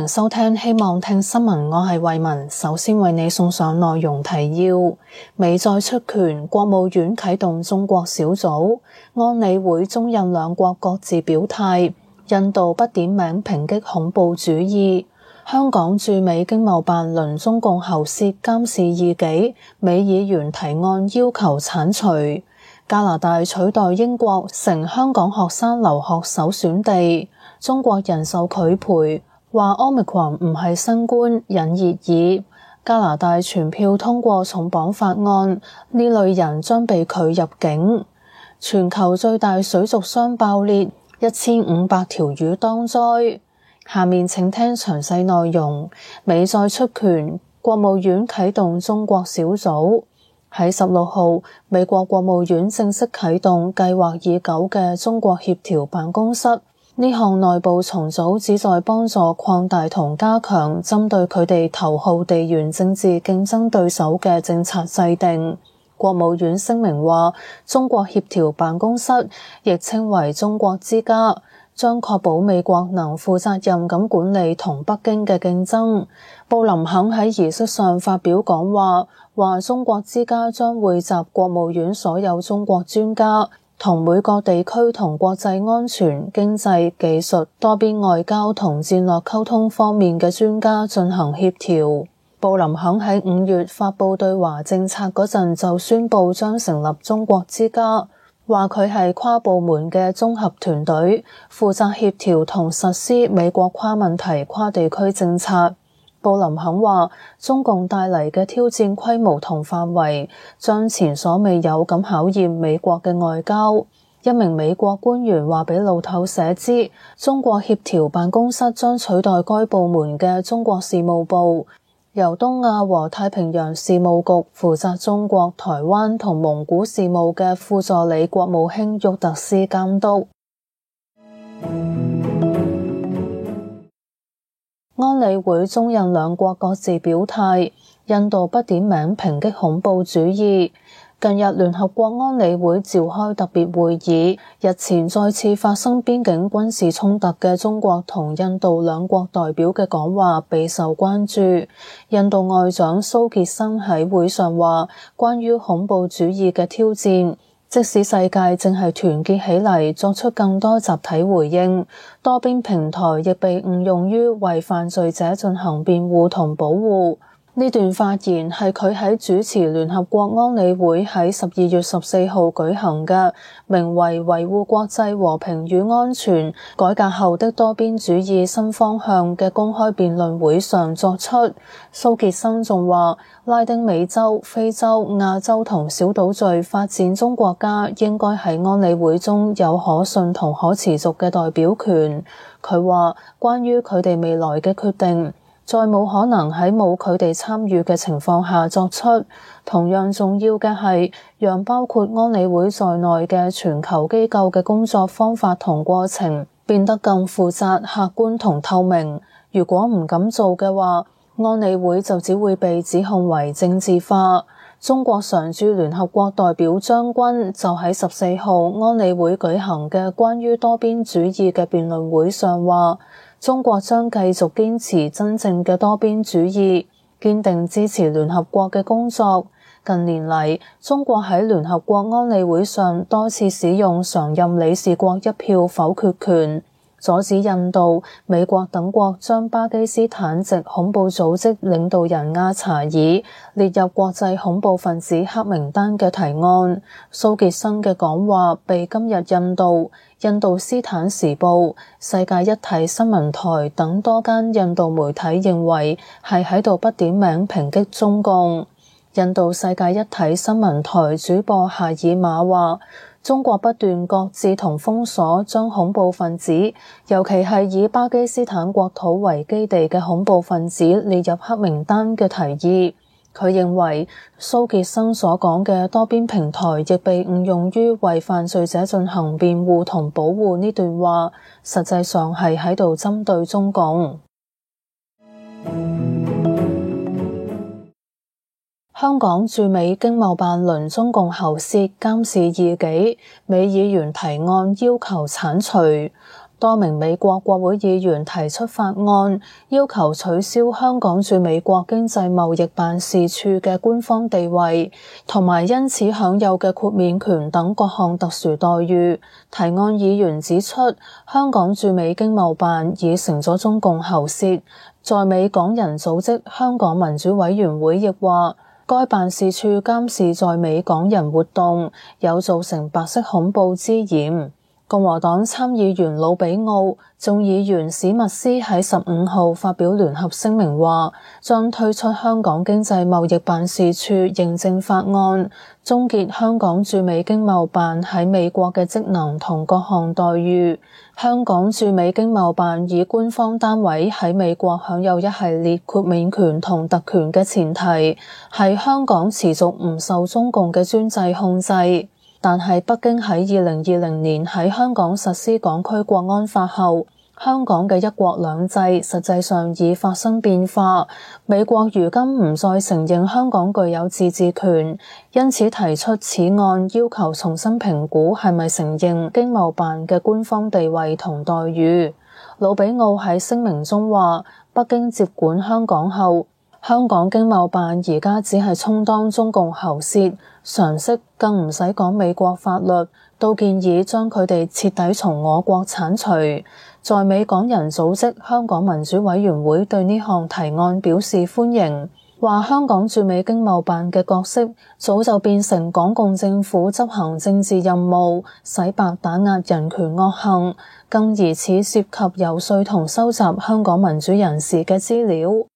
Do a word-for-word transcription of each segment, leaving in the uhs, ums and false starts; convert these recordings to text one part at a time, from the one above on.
迎收聽希望聽新聞，我係慧雯。首先為你送上內容提要：美再出拳，國務院啟動中國小組，安理會中印兩國各自表態，印度不點名抨擊恐怖主義。香港駐美經貿辦論中共喉舌監視異己，美議員提案要求剷除。加拿大取代英國成香港學生留學首選地。中國人壽拒賠，話 Omicron 唔係新冠，引熱議。加拿大全票通過重綁法案，呢類人將被拒入境。全球最大水族箱爆裂，一千五百條魚當災。下面請聽詳細內容。美再出拳，國務院啟動中國小組。喺十六號，美國國務院正式啟動計劃已久嘅中國協調辦公室。呢項內部重組旨在幫助擴大同加強針對佢哋頭號地緣政治競爭對手嘅政策制定。國務院聲明話，中國協調辦公室亦稱為中國之家，將確保美國能負責任咁管理同北京嘅競爭。布林肯喺儀式上發表講話，話中國之家將匯集國務院所有中國專家，同每個地區同國際安全、經濟、技術、多邊外交同戰略溝通方面嘅專家進行協調。布林肯喺五月發佈對華政策嗰陣就宣布將成立中國之家，話佢係跨部門嘅綜合團隊，負責協調同實施美國跨問題、跨地區政策。布林肯話，中共帶嚟嘅挑戰規模同範圍將前所未有咁考驗美國嘅外交。一名美國官員話俾路透社知，中國協調辦公室將取代該部門嘅中國事務部，由東亞和太平洋事務局負責中國、台灣同蒙古事務嘅副助理國務卿沃特斯監督。安理會中印兩國各自表態，印度不點名抨擊恐怖主義。近日聯合國安理會召開特別會議，日前再次發生邊境軍事衝突嘅中國同印度兩國代表嘅講話備受關注。印度外長蘇傑生喺會上話，關於恐怖主義嘅挑戰，即使世界正係團結起嚟作出更多集體回應，多邊平台亦被誤用於為犯罪者進行辯護同保護。呢段發言係佢喺主持聯合國安理會喺十二月十四號舉行嘅名為維護國際和平與安全改革後的多邊主義新方向嘅公開辯論會上作出。蘇傑生仲話，拉丁美洲、非洲、亞洲同小島嶼發展中國家應該喺安理會中有可信同可持續嘅代表權。佢話，關於佢哋未來嘅決定，再冇可能喺冇佢哋參與嘅情況下作出。同樣重要嘅係，讓包括安理會在內嘅全球機構嘅工作方法同過程變得更負責、客觀同透明。如果唔敢做嘅話，安理會就只會被指控為政治化。中國常駐聯合國代表張軍就喺十四號安理會舉行嘅關於多邊主義嘅辯論會上話，中國將繼續堅持真正嘅多邊主義，堅定支持聯合國嘅工作。近年嚟，中國喺聯合國安理會上多次使用常任理事國一票否決權，阻止印度、美國等國將巴基斯坦籍恐怖組織領導人阿查爾列入國際恐怖分子黑名單嘅提案。蘇傑生嘅講話被今日印度、印度斯坦時報、世界一體新聞台等多間印度媒體認為係喺度不點名抨擊中共。印度世界一體新聞台主播夏爾馬話，中國不斷擱置同封鎖將恐怖分子，尤其係以巴基斯坦國土為基地嘅恐怖分子列入黑名單嘅提議。佢認為蘇傑生所講嘅多邊平台亦被誤用於為犯罪者進行辯護同保護呢段話，實際上係喺度針對中共。香港駐美經貿辦論中共喉舌監視異己，美議員提案要求剷除。 多名美國國會議員提出法案，要求取消香港駐美國經濟貿易辦事處嘅官方地位，同埋因此享有嘅豁免權等各項特殊待遇。提案議員指出，香港駐美經貿辦已成咗中共喉舌。在美港人組織香港民主委員會亦話，該辦事處監視在美港人活動，有造成白色恐怖之嫌。共和黨參議員魯比奧、眾議員史密斯喺十五號發表聯合聲明話，將推出香港經濟貿易辦事處認證法案，終結香港駐美經貿辦喺美國嘅職能同各項待遇。香港駐美經貿辦以官方單位喺美國享有一系列豁免權同特權嘅前提，係香港持續唔受中共嘅專制控制。但係北京喺二零二零年喺香港實施港區國安法後，香港嘅一國兩制實際上已發生變化。美國如今唔再承認香港具有自治權，因此提出此案，要求重新評估係咪承認經貿辦嘅官方地位同待遇。魯比奧喺聲明中話，北京接管香港後，香港經貿辦而家只係充當中共喉舌，常識更唔使講美國法律，都建議將佢哋徹底從我國剷除。在美港人組織香港民主委員會對呢項提案表示歡迎，話香港駐美經貿辦嘅角色早就變成港共政府執行政治任務、洗白打壓人權惡行，更疑似涉及遊說同收集香港民主人士嘅資料。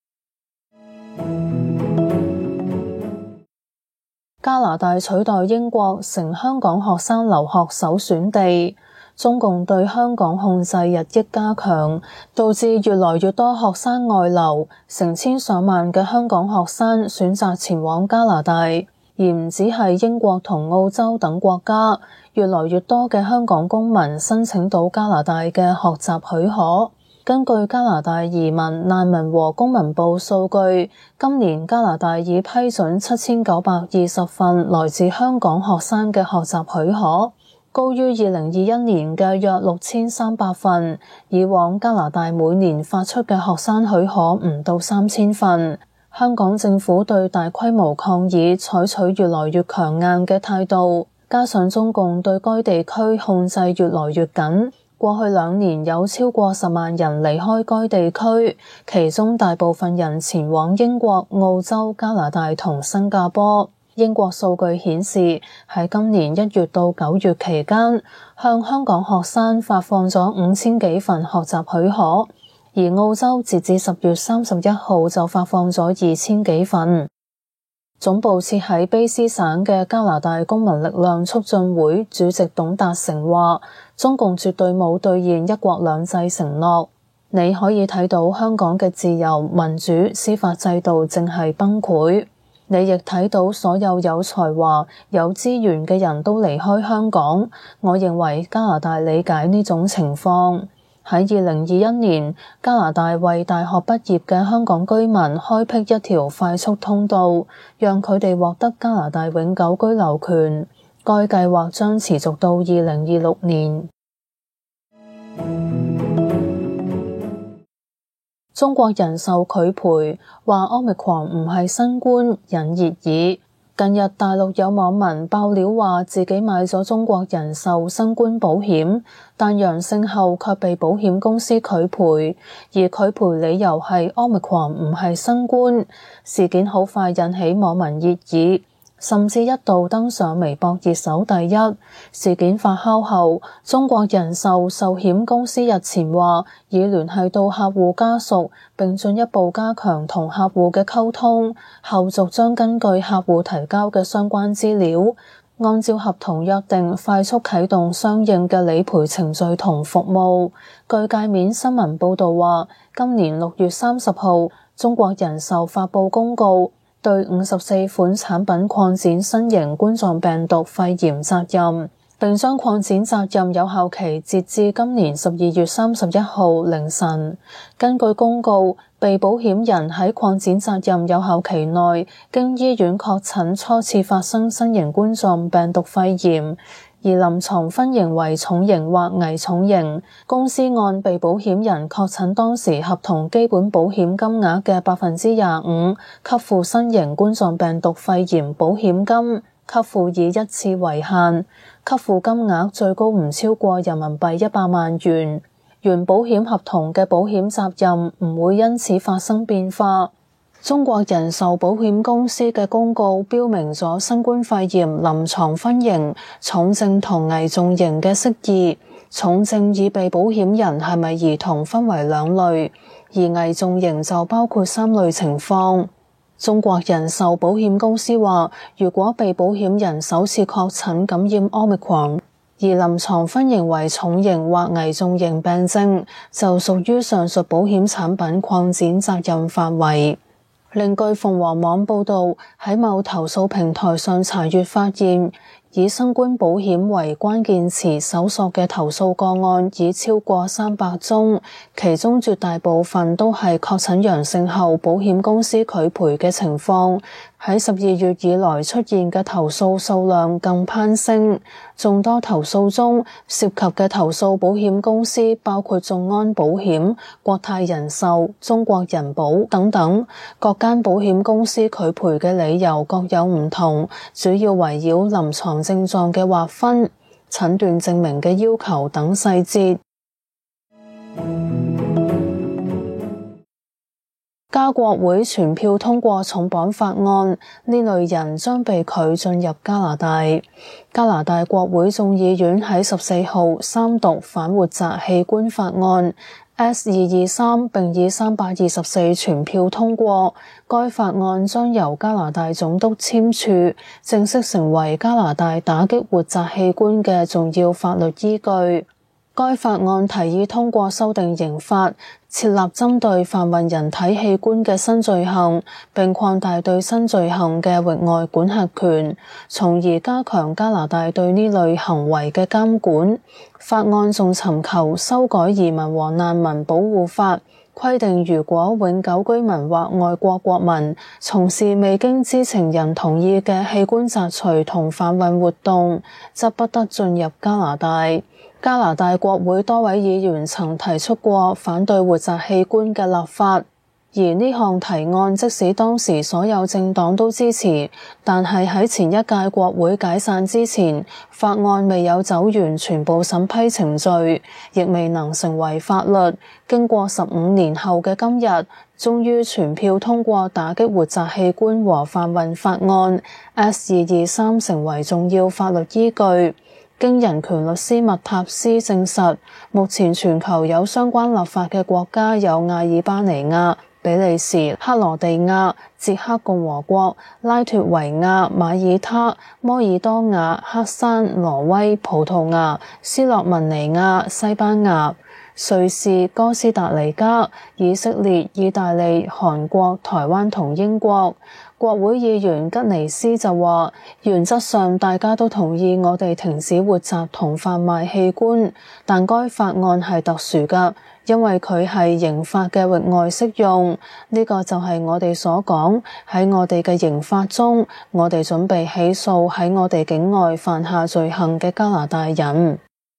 加拿大取代英國成香港學生留學首選地，中共對香港控制日益加強，導致越來越多學生外流，成千上萬嘅香港學生選擇前往加拿大，而唔止係英國同澳洲等國家，越來越多嘅香港公民申請到加拿大嘅學習許可。根據加拿大移民、難民和公民部數據，今年加拿大已批准七千九百二十份來自香港學生嘅學習許可，高於二零二一年嘅約六千三百份。以往加拿大每年發出嘅學生許可唔到三千份。香港政府對大規模抗議採取越來越強硬嘅態度，加上中共對該地區控制越來越緊。過去兩年有超過十萬人離開該地區，其中大部分人前往英國、澳洲、加拿大同新加坡。英國數據顯示，喺今年一月到九月期間，向香港學生發放咗五千幾份學習許可，而澳洲截至十月三十一號就發放咗二千幾份。總部設喺卑詩省嘅加拿大公民力量促進會主席董達成話，中共絕對冇兌現一國兩制承諾。你可以睇到香港嘅自由、民主、司法制度正係崩潰。你亦睇到所有有才華、有資源嘅人都離開香港。我認為加拿大理解呢種情況。喺二零二一年，加拿大為大學畢業嘅香港居民開闢一條快速通道，讓佢哋獲得加拿大永久居留權。該計劃將持續到二零二六年。中國人壽拒賠，話 Omicron 唔係新冠，引熱議。近日大陸有網民爆料話自己買咗中國人壽新冠保險，但陽性後卻被保險公司拒賠，而拒賠理由係 Omicron 唔係新冠。事件好快引起網民熱議，甚至一度登上微博熱搜第一。事件發酵後，中國人壽壽險公司日前話已聯繫到客戶家屬，並進一步加強同客戶嘅溝通，後續將根據客戶提交嘅相關資料，按照合同約定快速啟動相應嘅理賠程序同服務。據界面新聞報導話，今年六月三十號，中國人壽發布公告，對五十四款產品擴展新型冠狀病毒肺炎責任，並將擴展責任有效期截至今年十二月三十一號凌晨。根據公告，被保險人喺擴展責任有效期內經醫院確診初次發生新型冠狀病毒肺炎， 而臨床分型為重型或危重型。公司按被保險人確診當時合同基本保險金額嘅百分之廿五給付新型冠狀病毒肺炎保險金，給付以一次為限，給付金額最高唔超過人民幣一百萬元。原保險合同嘅保險責任唔會因此發生變化。中國人壽保險公司嘅公告標明咗新冠肺炎臨床分型重症同危重型嘅釋義，重症以被保險人係咪兒童分為兩類，而危重型就包括三類情況。中國人壽保險公司話，如果被保險人首次確診感染 Omicron，而臨床分型為重型或危重型病症，就屬於上述保險產品擴展責任範圍。另據鳳凰網報道，喺某投訴平台上查閱發現，以新冠保險為關鍵詞搜索嘅投訴個案已超過三百宗，其中絕大部分都係確診陽性後保險公司拒賠嘅情況。喺十二月以來出現嘅投訴數量更攀升，眾多投訴中涉及嘅投訴保險公司包括眾安保險、國泰人壽、中國人保等等，各間保險公司拒賠嘅理由各有唔同，主要圍繞臨床症狀嘅劃分、診斷證明嘅要求等細節。加國會全票通過重綁法案，呢類人將被拒進入加拿大。加拿大國會眾議院喺十四號三讀反活摘器官法案 S 二二三，並以三百二十四全票通過。該法案將由加拿大總督簽署，正式成為加拿大打擊活摘器官嘅重要法律依據。該法案提議通過修訂刑法，設立針對販運人體器官嘅新罪行，並擴大對新罪行嘅域外管轄權，從而加強加拿大對呢類行為嘅監管。法案仲尋求修改移民和難民保護法，規定如果永久居民或外國國民從事未經知情人同意嘅器官摘除同販運活動，則不得進入加拿大。加拿大國會多位議員曾提出過反對活摘器官嘅立法，而呢項提案即使當時所有政黨都支持，但係喺前一屆國會解散之前，法案未有走完全部審批程序，亦未能成為法律。經過十五年後嘅今日，終於全票通過打擊活摘器官和販運法案 S 二二三，成為重要法律依據。經人權律師麥塔斯證實，目前全球有相關立法嘅國家有阿爾巴尼亞、比利時、克羅地亞、捷克共和國、拉脫維亞、馬爾他、摩爾多瓦、黑山、挪威、葡萄牙、斯洛文尼亞、西班牙、瑞士、哥斯達黎加、以色列、意大利、韓國、台灣同英國。國會議員吉尼斯就話，原則上大家都同意我哋停止活摘同販賣器官，但該法案係特殊㗎，因為佢係刑法嘅域外適用。呢個就係我哋所講，喺我哋嘅刑法中，我哋準備起訴喺我哋境外犯下罪行嘅加拿大人。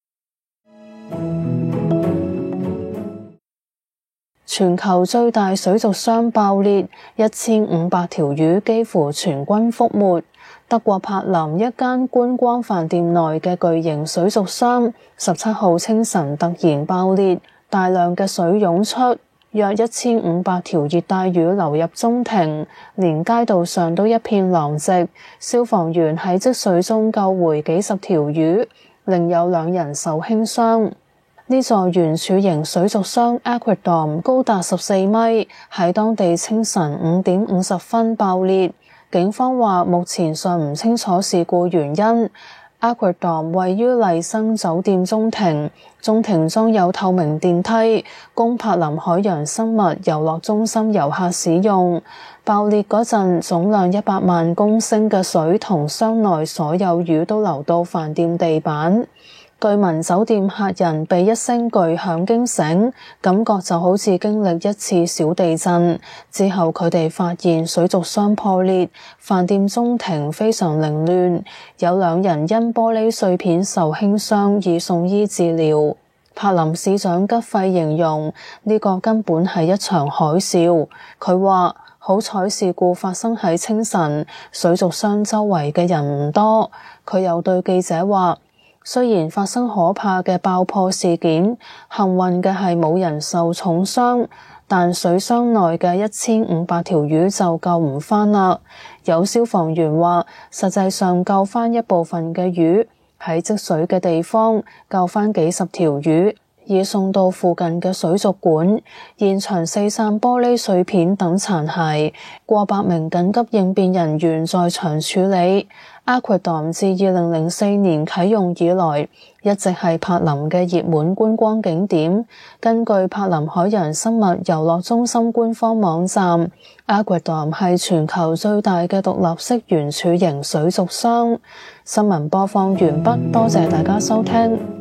全球最大水族箱爆裂，一千五百條魚幾乎全軍覆沒。德國柏林一間觀光飯店內嘅巨型水族箱，十七號清晨突然爆裂，大量嘅水湧出，約一千五百條熱帶魚流入中庭，連街道上都一片狼藉。消防員喺積水中救回幾十條魚，另有兩人受輕傷。呢座圓柱形水族箱 Aquadome 高達十四米，喺當地清晨五點五十分爆裂。警方話目前尚唔清楚事故原因。Aquadome 位於麗笙酒店中庭，中庭裝有透明電梯，供柏林海洋生物遊樂中心遊客使用。爆裂嗰陣，總量一百萬公升嘅水同箱內所有魚都流到飯店地板。 據聞酒店客人被一聲巨響驚醒，感覺就好似經歷一次小地震。之後佢哋發現水族箱破裂，飯店中庭非常凌亂，有兩人因玻璃碎片受輕傷而送醫治療。柏林市長吉費形容呢個根本係一場海嘯。佢話好彩事故發生喺清晨，水族箱周圍嘅人唔多。佢又對記者話，雖然發生可怕嘅爆破事件，幸運嘅係冇人受重傷，但水箱內嘅一千五百條魚就救唔返啦。有消防員話，實際上救返一部分嘅魚，喺積水嘅地方救返幾十條魚，已送到附近嘅水族館，現場四散玻璃碎片等殘骸，過百名緊急應變人員在場處理。Aquadome 自二零零四年啟用以來，一直係柏林嘅熱門觀光景點。根據柏林海洋生物遊樂中心官方網站，Aquadome 係全球最大嘅獨立式圓柱形水族箱。新聞播放完畢，多謝大家收聽。